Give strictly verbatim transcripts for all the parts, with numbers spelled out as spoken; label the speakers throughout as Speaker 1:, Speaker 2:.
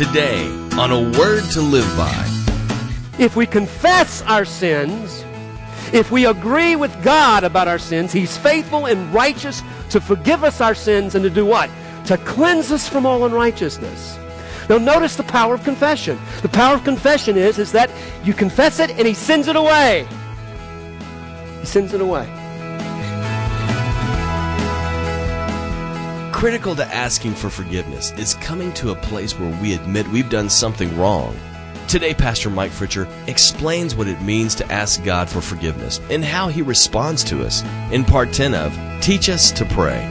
Speaker 1: Today on A Word to Live By.
Speaker 2: If we confess our sins, if we agree with God about our sins, He's faithful and righteous to forgive us our sins and to do what? To cleanse us from all unrighteousness. Now notice the power of confession. The power of confession is, is that you confess it and He sends it away. He sends it away.
Speaker 1: Critical to asking for forgiveness is coming to a place where we admit we've done something wrong. Today, Pastor Mike Fritcher explains what it means to ask God for forgiveness and how He responds to us in part ten of Teach Us to Pray.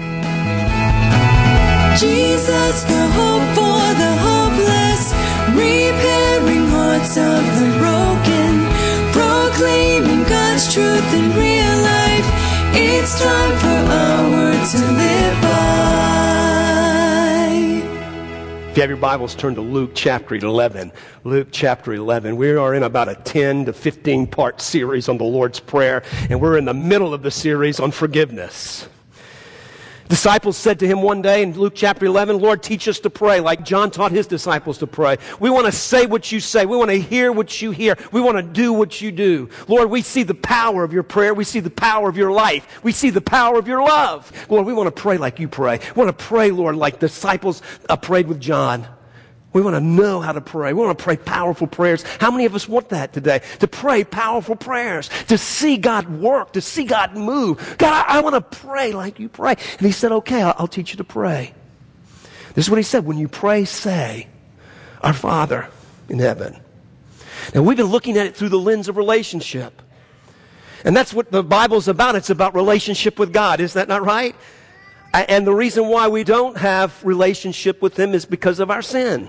Speaker 3: Jesus, the hope for the hopeless, repairing hearts of the broken, proclaiming God's truth in real life. It's time for our word to live by.
Speaker 2: If you have your Bibles, turn to Luke chapter eleven. Luke chapter eleven. We are in about a ten to fifteen part series on the Lord's Prayer, and we're in the middle of the series on forgiveness. Disciples said to Him one day in Luke chapter eleven, Lord, teach us to pray like John taught his disciples to pray. We want to say what you say. We want to hear what you hear. We want to do what you do. Lord, we see the power of your prayer. We see the power of your life. We see the power of your love. Lord, we want to pray like you pray. We want to pray, Lord, like the disciples uh, prayed with John. We want to know how to pray. We want to pray powerful prayers. How many of us want that today? To pray powerful prayers, to see God work, to see God move. God, I, I want to pray like you pray. And He said, okay, I'll, I'll teach you to pray. This is what He said. When you pray, say, Our Father in heaven. Now, we've been looking at it through the lens of relationship. And that's what the Bible's about. It's about relationship with God. Is that not right? And the reason why we don't have relationship with Him is because of our sin.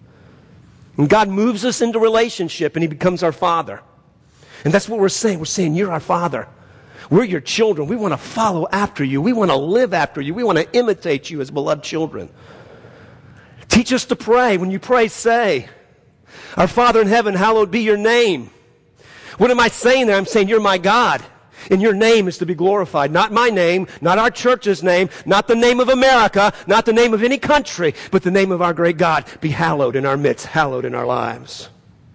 Speaker 2: And God moves us into relationship and He becomes our Father. And that's what we're saying. We're saying, you're our Father. We're your children. We want to follow after you. We want to live after you. We want to imitate you as beloved children. Teach us to pray. When you pray, say, Our Father in heaven, hallowed be your name. What am I saying there? I'm saying, you're my God. And your name is to be glorified. Not my name, not our church's name, not the name of America, not the name of any country, but the name of our great God be hallowed in our midst, hallowed in our lives.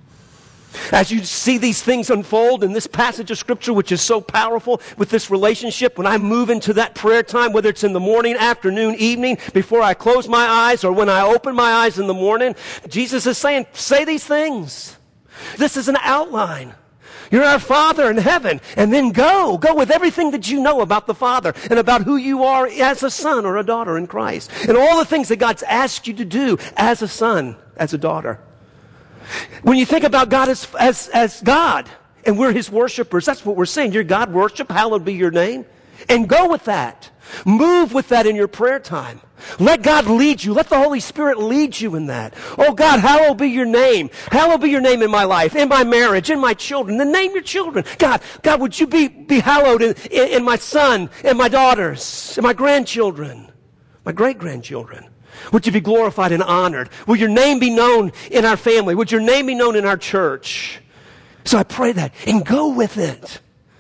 Speaker 2: As you see these things unfold in this passage of Scripture, which is so powerful with this relationship, when I move into that prayer time, whether it's in the morning, afternoon, evening, before I close my eyes, or when I open my eyes in the morning, Jesus is saying, say these things. This is an outline. You're our Father in heaven. And then go. Go with everything that you know about the Father and about who you are as a son or a daughter in Christ. And all the things that God's asked you to do as a son, as a daughter. When you think about God as, as, as God, and we're His worshipers, that's what we're saying. You're God worship, hallowed be your name. And go with that. Move with that in your prayer time. Let God lead you. Let the Holy Spirit lead you in that. Oh God, hallowed be your name. Hallowed be your name in my life, in my marriage, in my children. Then name your children. God, God, would you be, be hallowed in, in, in my son, in my daughters, in my grandchildren, my great-grandchildren. Would you be glorified and honored? Will your name be known in our family? Would your name be known in our church? So I pray that and go with it.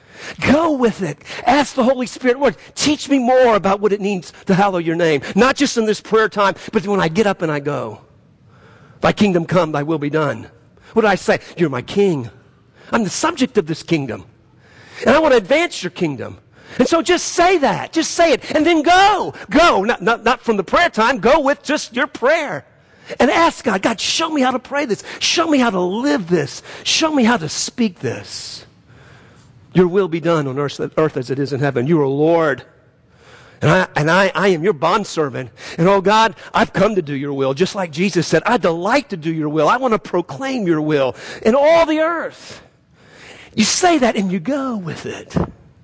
Speaker 2: Go with it. Ask the Holy Spirit, Lord, teach me more about what it means to hallow your name. Not just in this prayer time, but when I get up and I go. Thy kingdom come, thy will be done. What do I say? You're my king. I'm the subject of this kingdom. And I want to advance your kingdom. And so just say that. Just say it. And then go. Go. Not, not, not from the prayer time. Go with just your prayer. And ask God, God, show me how to pray this. Show me how to live this. Show me how to speak this. Your will be done on earth, earth as it is in heaven. You are Lord. And I, and I, I am your bondservant. And oh God, I've come to do your will. Just like Jesus said, I delight to do your will. I want to proclaim your will in all the earth. You say that and you go with it.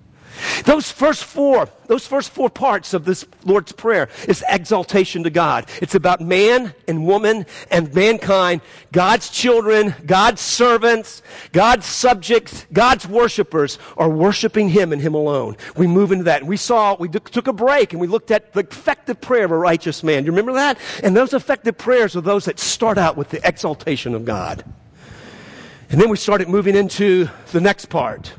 Speaker 2: Those first four, those first four parts of this Lord's Prayer is exaltation to God. It's about man and woman and mankind, God's children, God's servants, God's subjects, God's worshipers are worshiping Him and Him alone. We move into that. And we saw, we took a break and we looked at the effective prayer of a righteous man. Do you remember that? And those effective prayers are those that start out with the exaltation of God. And then we started moving into the next part.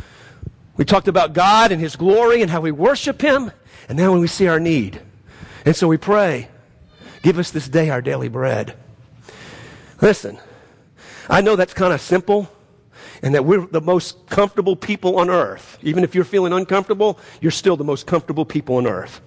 Speaker 2: We talked about God and His glory and how we worship Him. And now when we see our need. And so we pray, give us this day our daily bread. Listen, I know that's kind of simple and that we're the most comfortable people on earth. Even if you're feeling uncomfortable, you're still the most comfortable people on earth.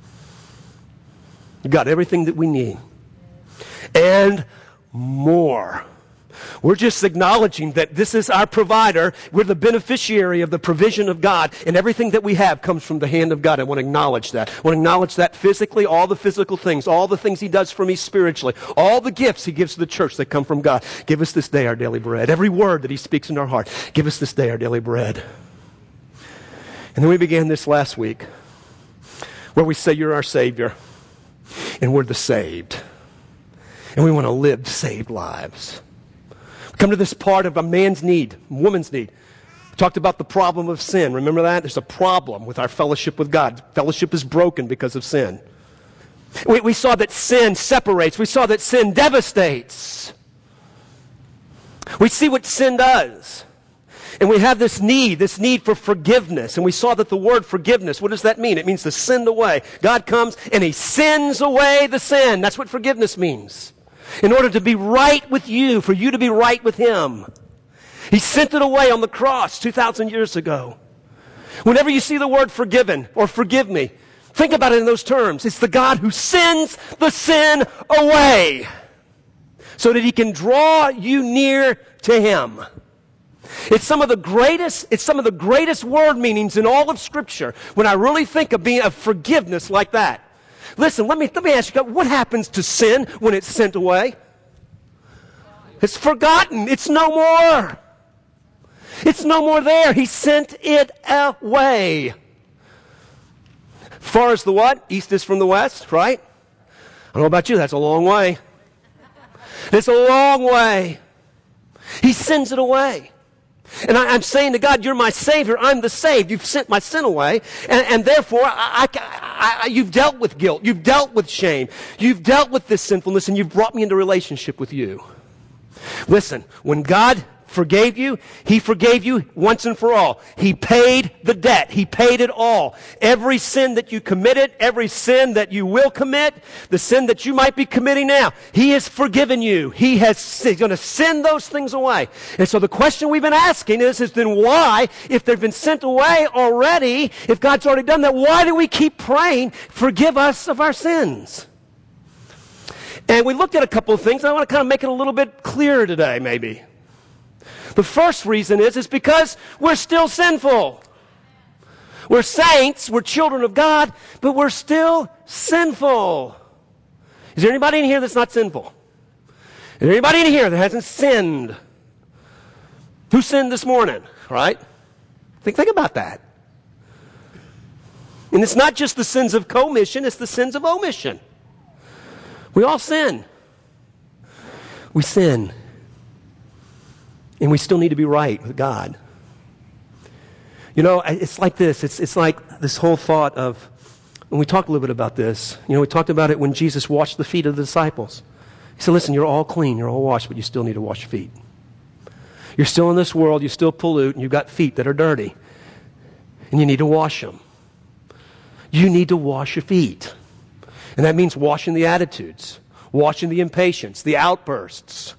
Speaker 2: You got everything that we need. And more. We're just acknowledging that this is our provider. We're the beneficiary of the provision of God, and everything that we have comes from the hand of God. I want to acknowledge that. I want to acknowledge that physically, all the physical things, all the things He does for me spiritually, all the gifts He gives to the church that come from God. Give us this day our daily bread. Every word that He speaks in our heart, give us this day our daily bread. And then we began this last week where we say you're our Savior, and we're the saved. And we want to live saved lives. Come to this part of a man's need, a woman's need. We talked about the problem of sin. Remember that? There's a problem with our fellowship with God. Fellowship is broken because of sin. We, we saw that sin separates. We saw that sin devastates. We see what sin does. And we have this need, this need for forgiveness. And we saw that the word forgiveness, what does that mean? It means to send away. God comes and He sends away the sin. That's what forgiveness means. In order to be right with you, for you to be right with Him. He sent it away on the cross two thousand years ago. Whenever you see the word forgiven or forgive me, think about it in those terms. It's the God who sends the sin away so that He can draw you near to Him. It's some of the greatest, it's some of the greatest word meanings in all of Scripture when I really think of being of forgiveness like that. Listen, let me, let me ask you, what happens to sin when it's sent away? It's forgotten. It's no more. It's no more there. He sent it away. Far as the what? East is from the west, right? I don't know about you, that's a long way. It's a long way. He sends it away. And I, I'm saying to God, you're my Savior. I'm the saved. You've sent my sin away. And, and therefore, I, I, I, you've dealt with guilt. You've dealt with shame. You've dealt with this sinfulness, and you've brought me into relationship with you. Listen, when God forgave you, He forgave you once and for all. He paid the debt. He paid it all. Every sin that you committed, every sin that you will commit, the sin that you might be committing now, He has forgiven you. He has, He's going to send those things away. And so the question we've been asking is, is then why, if they've been sent away already, if God's already done that, why do we keep praying, forgive us of our sins? And we looked at a couple of things. I want to kind of make it a little bit clearer today, maybe. The first reason is, is because we're still sinful. We're saints, we're children of God, but we're still sinful. Is there anybody in here that's not sinful? Is there anybody in here that hasn't sinned? Who sinned this morning, right? Think, think about that. And it's not just the sins of commission, it's the sins of omission. We all sin. We sin. And we still need to be right with God. You know, it's like this. It's, it's like this whole thought of, and we talked a little bit about this. You know, we talked about it when Jesus washed the feet of the disciples. He said, listen, you're all clean, you're all washed, but you still need to wash your feet. You're still in this world, you still pollute, and you've got feet that are dirty. And you need to wash them. You need to wash your feet. And that means washing the attitudes, washing the impatience, the outbursts.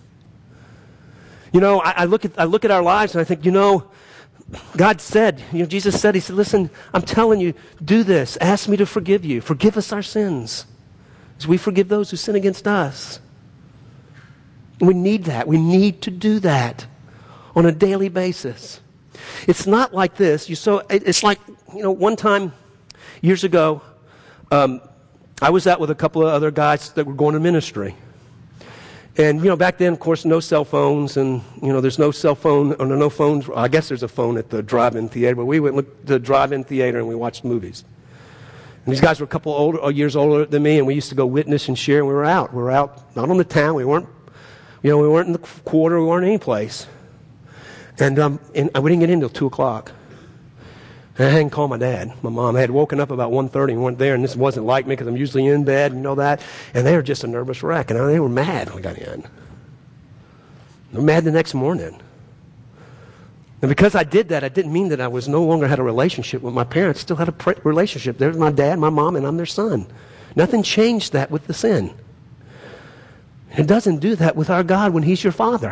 Speaker 2: You know, I, I look at I look at our lives and I think, you know, God said, you know, Jesus said, He said, listen, I'm telling you, do this. Ask me to forgive you. Forgive us our sins as we forgive those who sin against us. We need that. We need to do that on a daily basis. It's not like this. You so it's like, you know, one time years ago, um, I was out with a couple of other guys that were going to ministry. And, you know, back then, of course, no cell phones, and, you know, there's no cell phone, or no phones. I guess there's a phone at the drive-in theater, but we went to the drive-in theater and we watched movies. And these guys were a couple of older, years older than me, and we used to go witness and share, and we were out. We were out, not on the town. We weren't, you know, we weren't in the quarter. We weren't any place. And, um, and we didn't get in until two o'clock. And I hadn't called my dad, my mom. I had woken up about one thirty and weren't there, and this wasn't like me because I'm usually in bed, you know that. And they were just a nervous wreck, and they were mad when we got in. They were mad the next morning. And because I did that, I didn't mean that I was no longer had a relationship with my parents. Still had a pre- relationship. There's my dad, my mom, and I'm their son. Nothing changed that with the sin. It doesn't do that with our God when He's your Father.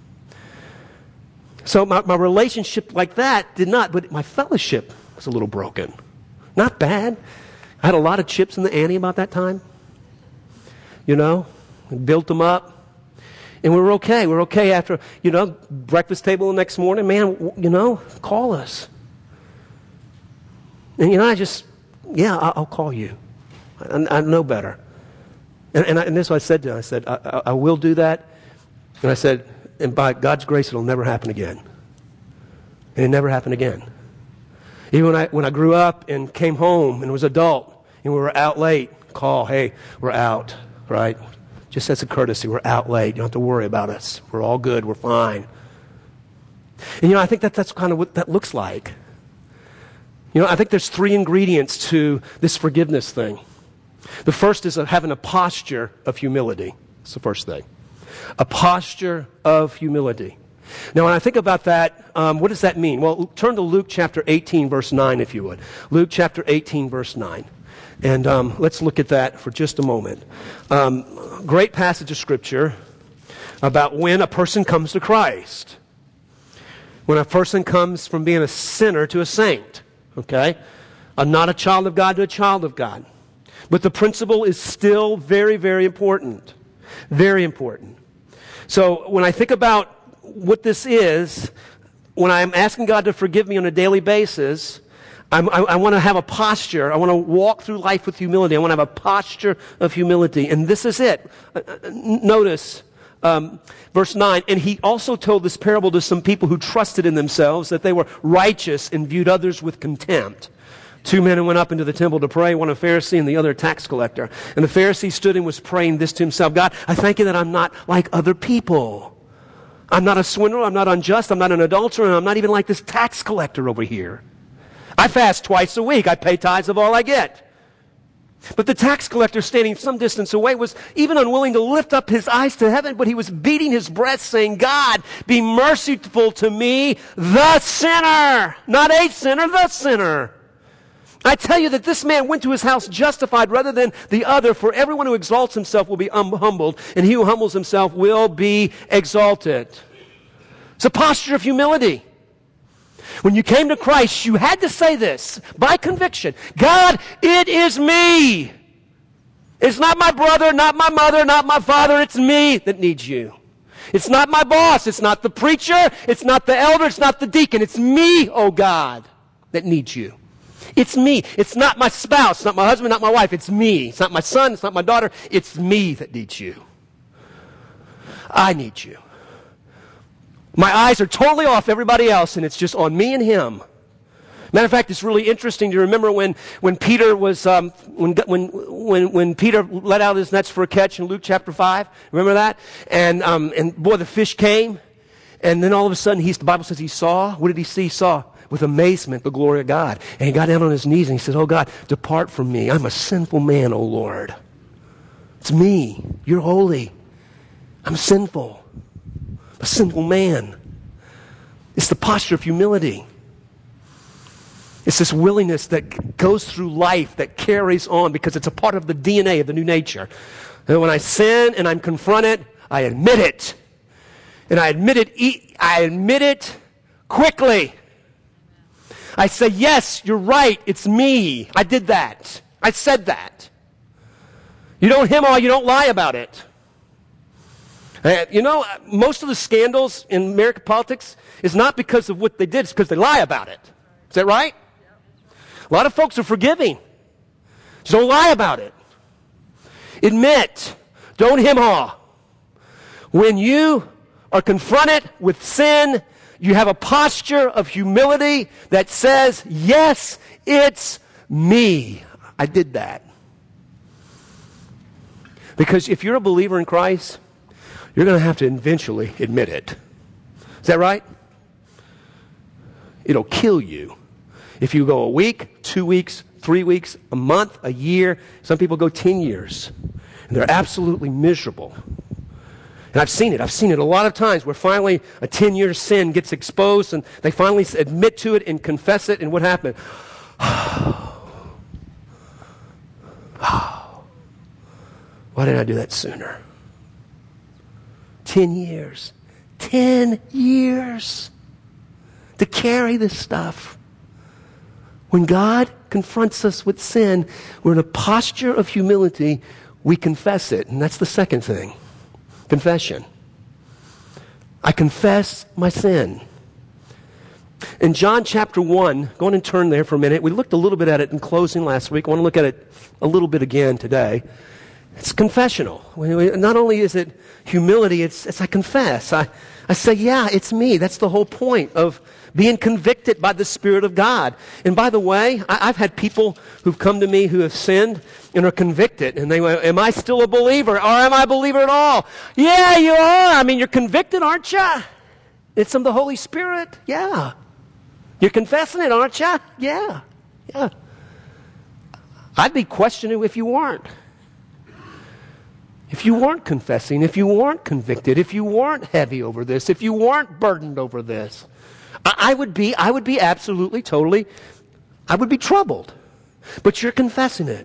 Speaker 2: So my, my relationship like that did not, but my fellowship was a little broken. Not bad. I had a lot of chips in the ante about that time. You know, built them up. And we were okay. We were okay after, you know, breakfast table the next morning. Man, you know, call us. And, you know, I just, yeah, I'll, I'll call you. I, I know better. And, and, I, and this is what I said to him. I said, I, I, I will do that. And I said, and by God's grace, it'll never happen again. And it never happened again. Even when I, when I grew up and came home and was adult and we were out late, call, hey, we're out, right? Just as a courtesy, we're out late. You don't have to worry about us. We're all good. We're fine. And, you know, I think that that's kind of what that looks like. You know, I think there's three ingredients to this forgiveness thing. The first is having a posture of humility. That's the first thing. A posture of humility. Now, when I think about that, um, what does that mean? Well, turn to Luke chapter eighteen, verse nine, if you would. Luke chapter eighteen, verse nine. And um, let's look at that for just a moment. Um, great passage of Scripture about when a person comes to Christ. When a person comes from being a sinner to a saint. Okay? Uh, not a child of God to a child of God. But the principle is still very, very important. Very important. So when I think about what this is, when I'm asking God to forgive me on a daily basis, I'm, I, I want to have a posture. I want to walk through life with humility. I want to have a posture of humility. And this is it. Uh, notice um, verse nine. And he also told this parable to some people who trusted in themselves that they were righteous and viewed others with contempt. Two men went up into the temple to pray, one a Pharisee and the other a tax collector. And the Pharisee stood and was praying this to himself: God, I thank you that I'm not like other people. I'm not a swindler, I'm not unjust, I'm not an adulterer, and I'm not even like this tax collector over here. I fast twice a week. I pay tithes of all I get. But the tax collector, standing some distance away, was even unwilling to lift up his eyes to heaven, but he was beating his breast, saying, God, be merciful to me, the sinner. Not a sinner, the sinner. I tell you that this man went to his house justified rather than the other, for everyone who exalts himself will be um, humbled, and he who humbles himself will be exalted. It's a posture of humility. When you came to Christ, you had to say this by conviction: God, it is me. It's not my brother, not my mother, not my father. It's me that needs you. It's not my boss. It's not the preacher. It's not the elder. It's not the deacon. It's me, oh God, that needs you. It's me. It's not my spouse. It's not my husband, not my wife. It's me. It's not my son. It's not my daughter. It's me that needs you. I need you. My eyes are totally off everybody else, and it's just on me and him. Matter of fact, it's really interesting to remember when, when Peter was um, when, when when when Peter let out his nets for a catch in Luke chapter five. Remember that? And um, and boy, the fish came, and then all of a sudden, he's the Bible says he saw. What did he see? He saw with amazement the glory of God, and he got down on his knees and he said, "Oh God, depart from me. I'm a sinful man, oh Lord. It's me. You're holy. I'm sinful." A sinful man. It's the posture of humility. It's this willingness that goes through life, that carries on, because it's a part of the D N A of the new nature. And when I sin and I'm confronted, I admit it. And I admit it, I admit it quickly. I say, yes, you're right, it's me. I did that. I said that. You don't hem all, you don't lie about it. Uh, you know, most of the scandals in American politics is not because of what they did, it's because they lie about it. Is that right? A lot of folks are forgiving. Just don't lie about it. Admit. Don't hem-haw. When you are confronted with sin, you have a posture of humility that says, yes, it's me. I did that. Because if you're a believer in Christ, you're going to have to eventually admit it. Is that right? It'll kill you. If you go a week, two weeks, three weeks, a month, a year, some people go ten years. And they're absolutely miserable. And I've seen it. I've seen it a lot of times where finally a ten-year sin gets exposed and they finally admit to it and confess it. And what happened? Why didn't I do that sooner? Ten years. Ten years to carry this stuff. When God confronts us with sin, we're in a posture of humility. We confess it. And that's the second thing. Confession. I confess my sin. In John chapter one, go on and turn there for a minute. We looked a little bit at it in closing last week. I want to look at it a little bit again today. It's confessional. Not only is it humility, it's, it's I confess. I, I say, yeah, it's me. That's the whole point of being convicted by the Spirit of God. And by the way, I, I've had people who've come to me who have sinned and are convicted. And they went, am I still a believer? Or am I a believer at all? Yeah, you are. I mean, you're convicted, aren't you? It's from the Holy Spirit. Yeah. You're confessing it, aren't you? Yeah. Yeah. I'd be questioning if you weren't. If you weren't confessing, if you weren't convicted, if you weren't heavy over this, if you weren't burdened over this, I, I would be, I would be absolutely, totally, I would be troubled. But you're confessing it.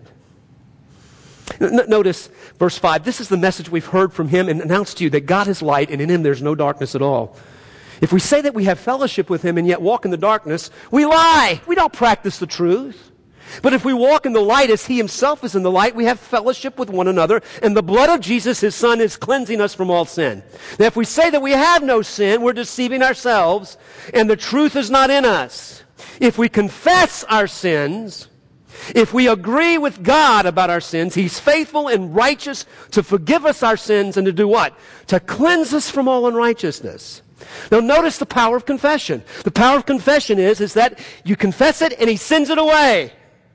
Speaker 2: N- notice verse five. This is the message we've heard from him and announced to you, that God is light and in him there's no darkness at all. If we say that we have fellowship with him and yet walk in the darkness, we lie. We don't practice the truth. But if we walk in the light as he himself is in the light, we have fellowship with one another, and the blood of Jesus, his Son, is cleansing us from all sin. Now, if we say that we have no sin, we're deceiving ourselves, and the truth is not in us. If we confess our sins, if we agree with God about our sins, he's faithful and righteous to forgive us our sins and to do what? To cleanse us from all unrighteousness. Now notice the power of confession. The power of confession is, is that you confess it and he sends it away.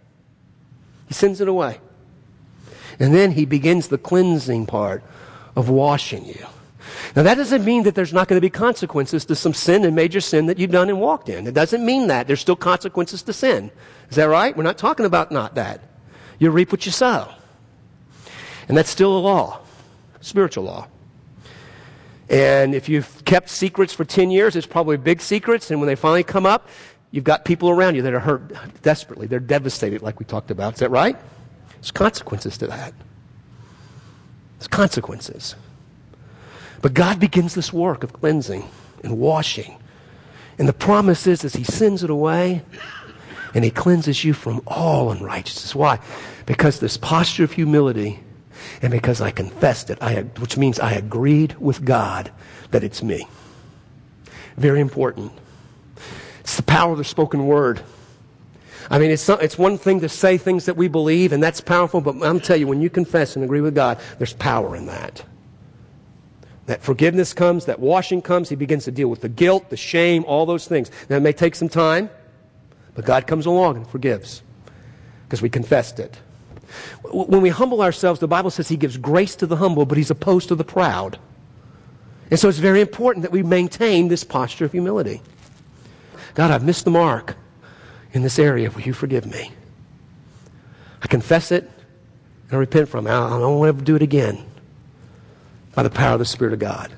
Speaker 2: He sends it away. And then he begins the cleansing part of washing you. Now that doesn't mean that there's not going to be consequences to some sin and major sin that you've done and walked in. It doesn't mean that. There's still consequences to sin. Is that right? We're not talking about not that. You reap what you sow. And that's still a law. Spiritual law. And if you've kept secrets for ten years, it's probably big secrets. And when they finally come up, you've got people around you that are hurt desperately. They're devastated, like we talked about. Is that right? There's consequences to that. There's consequences. But God begins this work of cleansing and washing. And the promise is, is he sends it away and he cleanses you from all unrighteousness. Why? Because this posture of humility, and because I confessed it, I, which means I agreed with God that it's me. Very important. It's the power of the spoken word. I mean, it's, it's one thing to say things that we believe, and that's powerful, but I'm telling you, when you confess and agree with God, there's power in that. That forgiveness comes, that washing comes, he begins to deal with the guilt, the shame, all those things. Now, it may take some time, but God comes along and forgives because we confessed it. When we humble ourselves, the Bible says he gives grace to the humble, but he's opposed to the proud. And so it's very important that we maintain this posture of humility. God, I've missed the mark in this area. Will you forgive me? I confess it and I repent from it. I don't want to ever do it again. By the power of the Spirit of God.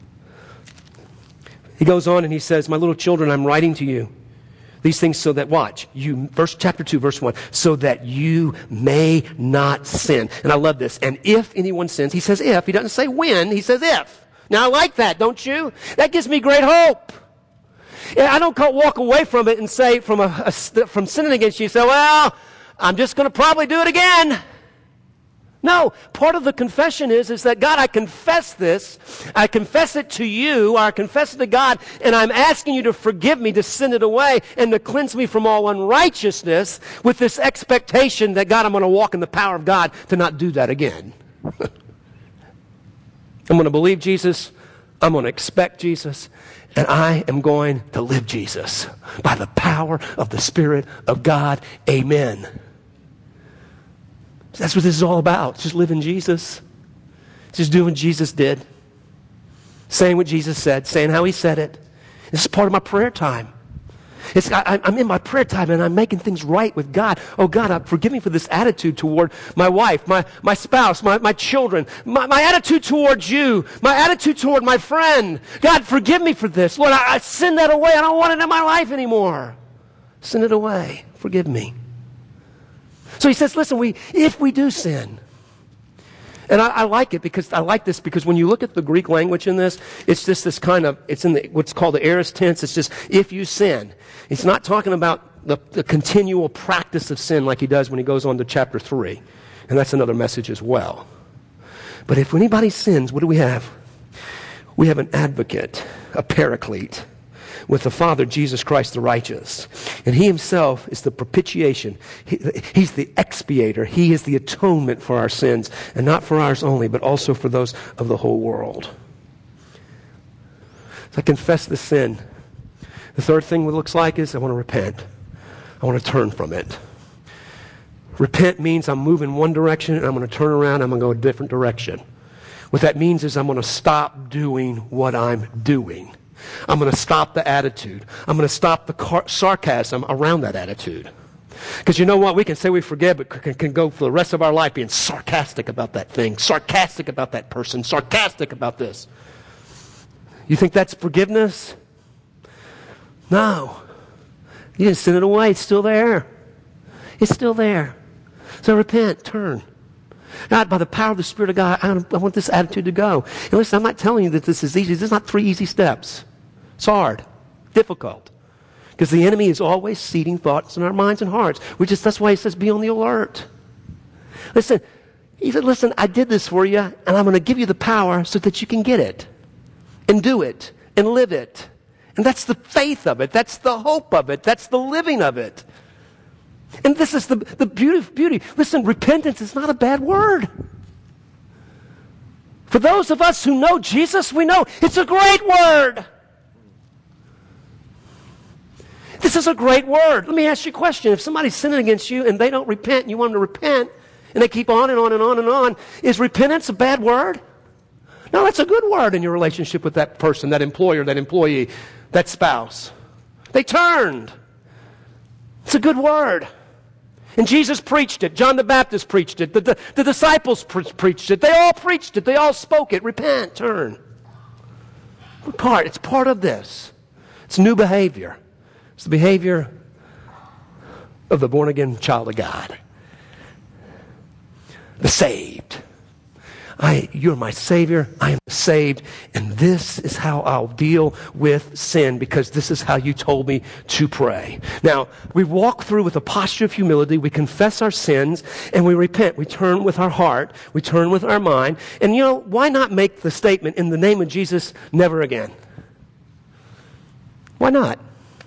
Speaker 2: He goes on and he says, my little children, I'm writing to you these things so that, watch, you, verse chapter two, verse one, so that you may not sin. And I love this. And if anyone sins, he says if. He doesn't say when, he says if. Now I like that, don't you? That gives me great hope. I don't walk away from it and say, from a, a from sinning against you, say, well, I'm just going to probably do it again. No, part of the confession is, is that, God, I confess this. I confess it to you, or I confess it to God, and I'm asking you to forgive me, to send it away, and to cleanse me from all unrighteousness with this expectation that, God, I'm going to walk in the power of God to not do that again. I'm going to believe Jesus. I'm going to expect Jesus. And I am going to live Jesus by the power of the Spirit of God. Amen. That's what this is all about. Just living Jesus. Just doing what Jesus did. Saying what Jesus said. Saying how he said it. This is part of my prayer time. It's, I, I'm in my prayer time and I'm making things right with God. Oh God, I'm, forgive me for this attitude toward my wife, my, my spouse, my, my children, my, my attitude towards you, my attitude toward my friend. God, forgive me for this. Lord, I, I send that away. I don't want it in my life anymore. Send it away. Forgive me. So he says, listen, we, if we do sin, And I, I like it because I like this because when you look at the Greek language in this, it's just this kind of, it's in the, what's called the aorist tense. It's just, if you sin. It's not talking about the, the continual practice of sin like he does when he goes on to chapter three. And that's another message as well. But if anybody sins, what do we have? We have an advocate, a paraclete, with the Father, Jesus Christ the righteous. And he himself is the propitiation. He, he's the expiator. He is the atonement for our sins, and not for ours only, but also for those of the whole world. So I confess the sin. The third thing it looks like is I want to repent. I want to turn from it. Repent means I'm moving one direction, and I'm going to turn around, and I'm going to go a different direction. What that means is I'm going to stop doing what I'm doing. I'm going to stop the attitude. I'm going to stop the car- sarcasm around that attitude. Because you know what? We can say we forgive, but can, can go for the rest of our life being sarcastic about that thing, sarcastic about that person, sarcastic about this. You think that's forgiveness? No. You didn't send it away. It's still there. It's still there. So repent, turn. God, by the power of the Spirit of God, I, I want this attitude to go. And listen, I'm not telling you that this is easy. This is not three easy steps. It's hard, difficult. Because the enemy is always seeding thoughts in our minds and hearts. We just, that's why he says, be on the alert. Listen, he said, listen, I did this for you, and I'm going to give you the power so that you can get it. And do it. And live it. And that's the faith of it. That's the hope of it. That's the living of it. And this is the, the beauty, beauty. Listen, repentance is not a bad word. For those of us who know Jesus, we know it's a great word. This is a great word. Let me ask you a question. If somebody's sinning against you and they don't repent and you want them to repent and they keep on and on and on and on, is repentance a bad word? No, that's a good word in your relationship with that person, that employer, that employee, that spouse. They turned. It's a good word. And Jesus preached it. John the Baptist preached it. The, the, the disciples pre- preached it. They all preached it. They all spoke it. Repent, turn. What part? It's part of this. It's new behavior. It's the behavior of the born-again child of God. The saved. I, you're my Savior. I am saved. And this is how I'll deal with sin, because this is how you told me to pray. Now, we walk through with a posture of humility. We confess our sins and we repent. We turn with our heart. We turn with our mind. And you know, why not make the statement, in the name of Jesus, never again? Why not?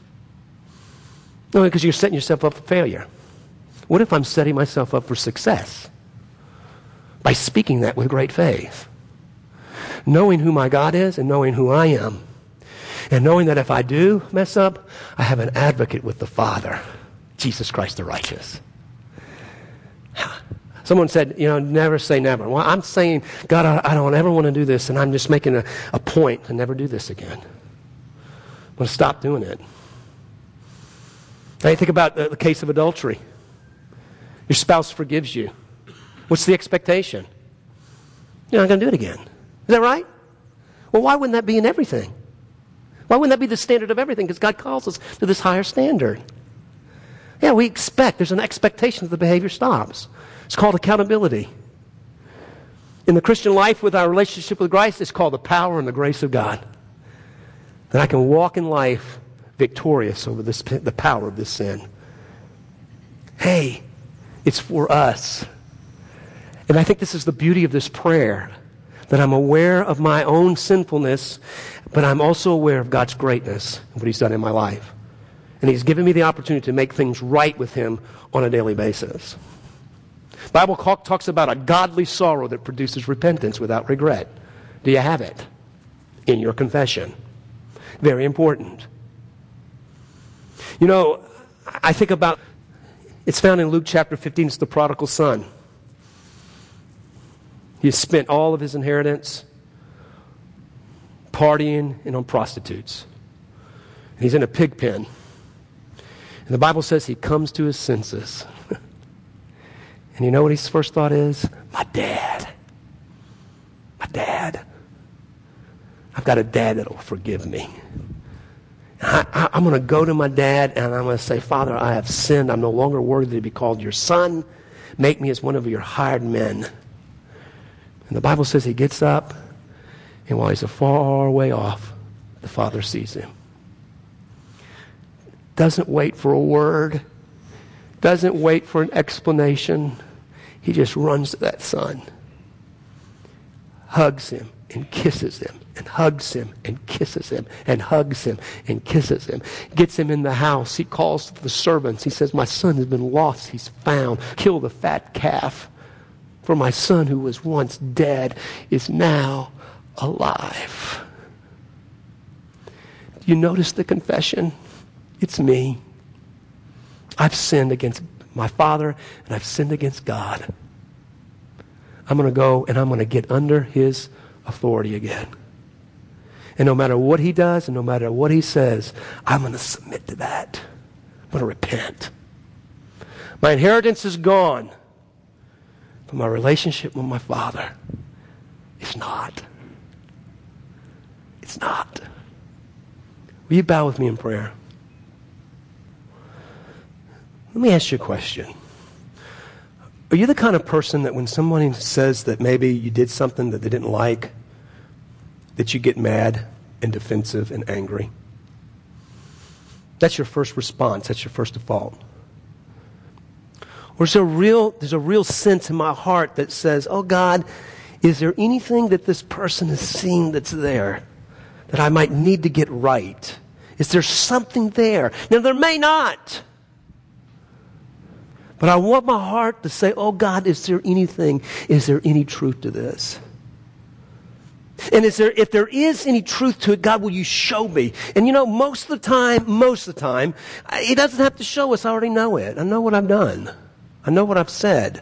Speaker 2: No, because you're setting yourself up for failure. What if I'm setting myself up for success? By speaking that with great faith. Knowing who my God is and knowing who I am. And knowing that if I do mess up, I have an advocate with the Father, Jesus Christ the righteous. Someone said, you know, never say never. Well, I'm saying, God, I, I don't ever want to do this, and I'm just making a, a point to never do this again. I'm going to stop doing it. Now you think about the, the case of adultery. Your spouse forgives you. What's the expectation? You're not going to do it again. Is that right? Well, why wouldn't that be in everything? Why wouldn't that be the standard of everything? Because God calls us to this higher standard. Yeah, we expect. There's an expectation that the behavior stops. It's called accountability. In the Christian life with our relationship with Christ, it's called the power and the grace of God. That I can walk in life victorious over this, the power of this sin. Hey, it's for us. And I think this is the beauty of this prayer, that I'm aware of my own sinfulness, but I'm also aware of God's greatness and what He's done in my life. And He's given me the opportunity to make things right with Him on a daily basis. The Bible talks about a godly sorrow that produces repentance without regret. Do you have it in your confession? Very important. You know, I think about, it's found in Luke chapter fifteen, it's the prodigal son. He has spent all of his inheritance partying and on prostitutes. And he's in a pig pen. And the Bible says he comes to his senses. And you know what his first thought is? My dad. My dad. I've got a dad that will forgive me. I, I, I'm going to go to my dad and I'm going to say, Father, I have sinned. I'm no longer worthy to be called your son. Make me as one of your hired men. And the Bible says he gets up, and while he's a far way off, the Father sees him. Doesn't wait for a word. Doesn't wait for an explanation. He just runs to that son. Hugs him and kisses him and hugs him and kisses him and hugs him and kisses him. Gets him in the house. He calls the servants. He says, my son has been lost. He's found. Kill the fat calf. For my son who was once dead is now alive. You notice the confession? It's me. I've sinned against my Father and I've sinned against God. I'm going to go and I'm going to get under his authority again. And no matter what he does and no matter what he says, I'm going to submit to that. I'm going to repent. My inheritance is gone, but my relationship with my Father is not. It's not. Will you bow with me in prayer? Let me ask you a question. Are you the kind of person that when somebody says that maybe you did something that they didn't like, that you get mad and defensive and angry? That's your first response. That's your first default. Or is there a real, there's a real sense in my heart that says, oh God, is there anything that this person has seen that's there that I might need to get right? Is there something there? Now, there may not. But I want my heart to say, oh God, is there anything, is there any truth to this? And is there, if there is any truth to it, God, will you show me? And you know, most of the time, most of the time, He doesn't have to show us. I already know it. I know what I've done. I know what I've said.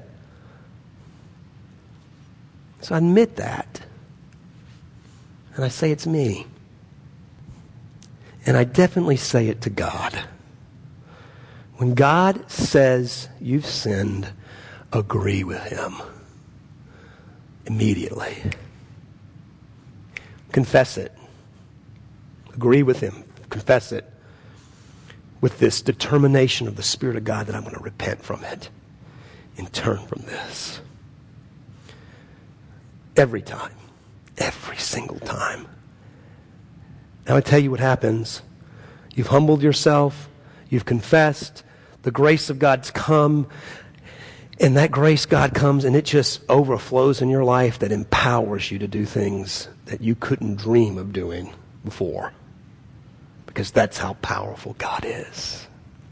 Speaker 2: So I admit that. And I say it's me. And I definitely say it to God. When God says you've sinned, agree with Him immediately. Confess it. Agree with Him. Confess it with this determination of the Spirit of God that I'm going to repent from it and turn from this. Every time. Every single time. Now I tell you what happens. You've humbled yourself. You've confessed. The grace of God's come. And that grace, God comes and it just overflows in your life that empowers you to do things that you couldn't dream of doing before. Because that's how powerful God is.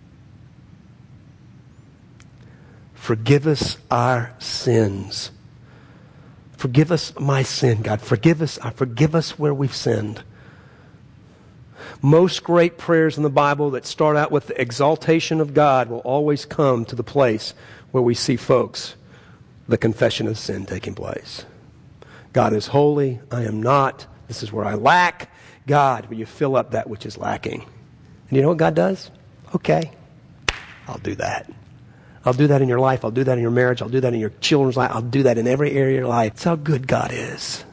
Speaker 2: Forgive us our sins. Forgive us my sin, God. Forgive us, forgive us where we've sinned. Most great prayers in the Bible that start out with the exaltation of God will always come to the place where we see folks, the confession of sin taking place. God is holy. I am not. This is where I lack. God, will you fill up that which is lacking? And you know what God does? Okay, I'll do that. I'll do that in your life. I'll do that in your marriage. I'll do that in your children's life. I'll do that in every area of your life. That's how good God is.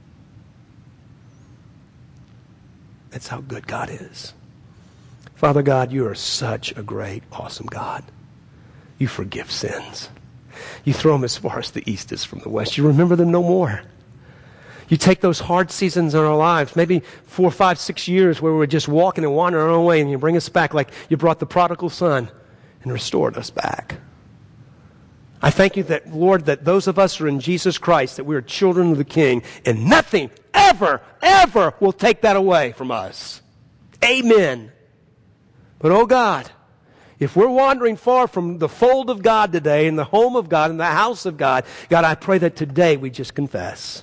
Speaker 2: That's how good God is. Father God, you are such a great, awesome God. You forgive sins. You throw them as far as the east is from the west. You remember them no more. You take those hard seasons in our lives, maybe four, five, six years where we're just walking and wandering our own way, and you bring us back like you brought the prodigal son and restored us back. I thank you that, Lord, that those of us who are in Jesus Christ, that we are children of the King, and nothing ever, ever will take that away from us. Amen. But, oh God, if we're wandering far from the fold of God today, in the home of God, in the house of God, God, I pray that today we just confess.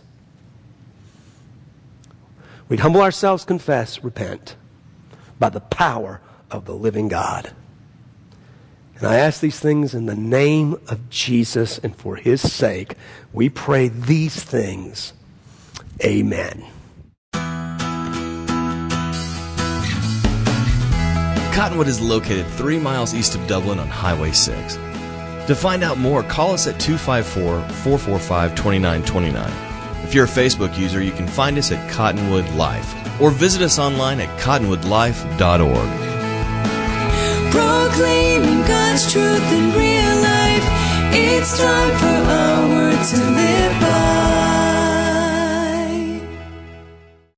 Speaker 2: We'd humble ourselves, confess, repent by the power of the living God. And I ask these things in the name of Jesus, and for His sake, we pray these things. Amen.
Speaker 1: Cottonwood is located three miles east of Dublin on Highway six. To find out more, call us at two five four, four four five, two nine two nine. If you're a Facebook user, you can find us at Cottonwood Life, or visit us online at cottonwood life dot org.
Speaker 3: Proclaiming God's truth in real life. It's time for our word to live by.